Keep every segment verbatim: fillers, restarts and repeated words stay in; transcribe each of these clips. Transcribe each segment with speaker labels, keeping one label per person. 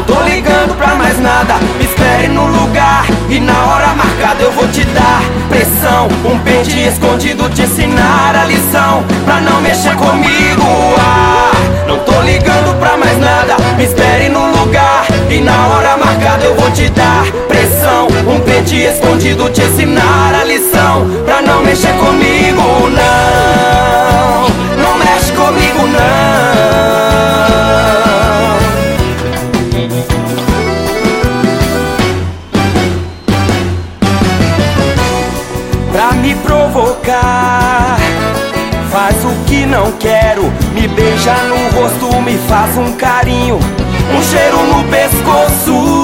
Speaker 1: tô ligando pra mais nada. Me espere no lugar e na hora marcada eu vou te dar pressão. Um pente escondido te ensinar a lição pra não mexer comigo. Ah, não tô ligando pra mais nada. Me espere no lugar e na hora marcada eu vou te dar pressão. Um pente escondido te ensinar a lição pra não mexer comigo. Não, não mexe comigo não. Pra me provocar, faz o que não quero. Me beija no rosto, me faz um carinho, um cheiro no pescoço.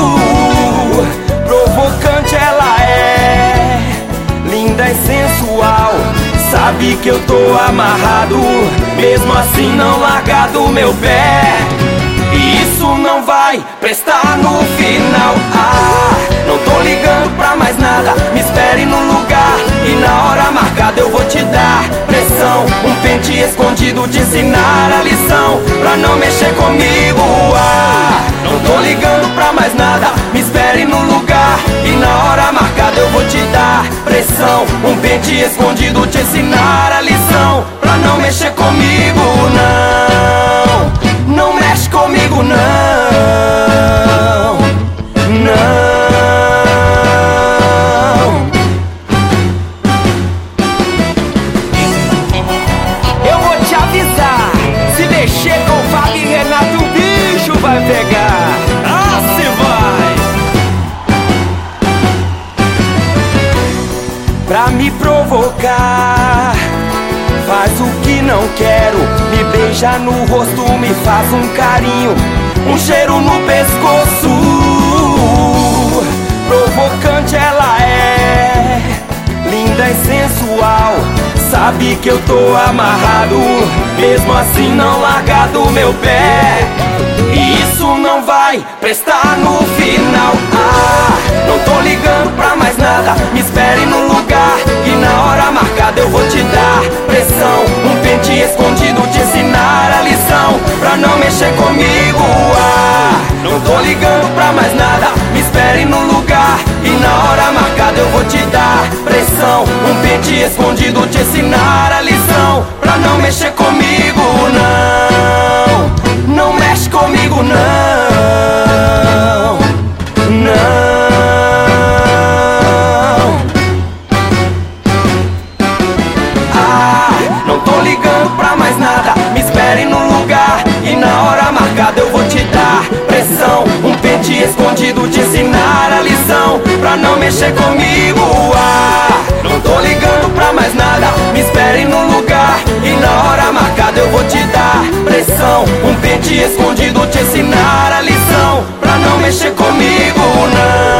Speaker 1: Provocante ela é, linda e sensual. Sabe que eu tô amarrado, mesmo assim não larga do meu pé. E isso não vai prestar no final. Ah, não tô ligando pra mais nada. Me espere no lugar e na hora marcada eu vou te dar pressão. Um pente escondido te ensinar a lição pra não mexer comigo. Ah, não tô ligando pra mais nada. Me espere no lugar e na hora marcada eu vou te dar pressão. Um pente escondido te ensinar a lição pra não mexer comigo. Não, não mexe comigo não. Não. Eu vou te avisar, se mexer com o Fábio e Renato o bicho vai pegar. Ah, se vai. Pra me provocar, faz o que não quero. Me beija no rosto, me faz um carinho, um cheiro no pescoço. Provocante ela é, linda e sensual. Sabe que eu tô amarrado, mesmo assim não larga do meu pé. E isso não vai prestar no final. Ah, não tô ligando pra mais nada. Me espere no lugar e na hora marcada eu vou te dar pressão. Um pente escondido te ensinar a lição pra não mexer comigo. Ah, não tô ligando pra mais nada. Me espere no lugar e na hora marcada eu vou te dar pressão. Um pente escondido te ensinar a lição pra não mexer comigo. Não, não mexe comigo não. Não. Ah, não tô ligando pra mais nada. Me espere no lugar e na hora marcada eu vou te dar pressão. Um pente escondido te ensinar a lição pra não mexer comigo. Ah, não tô ligando pra mais nada. Me espere no lugar e na hora marcada eu vou te dar pressão. Um pente escondido te ensinar a lição pra não mexer comigo, não.